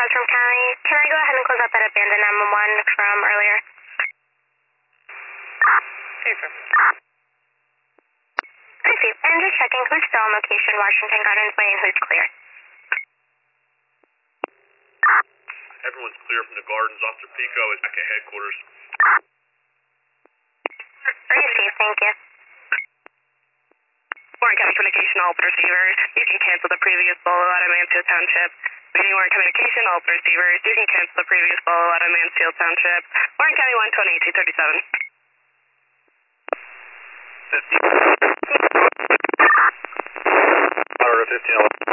calls from Cali. Can I go ahead and close out that abandoned M1 from earlier? Safer. I see. And just checking who's still on location, Washington Gardens Way, and who's clear. Everyone's clear from the gardens. Officer Pico is back at headquarters. Receive, thank you. Warren County Communication, all receivers. You can cancel the previous bolo out of Mansfield Township. Beginning Warren Communication, all receivers. You can cancel the previous bolo out of Mansfield Township. Warren County 120, 237. Order 1511.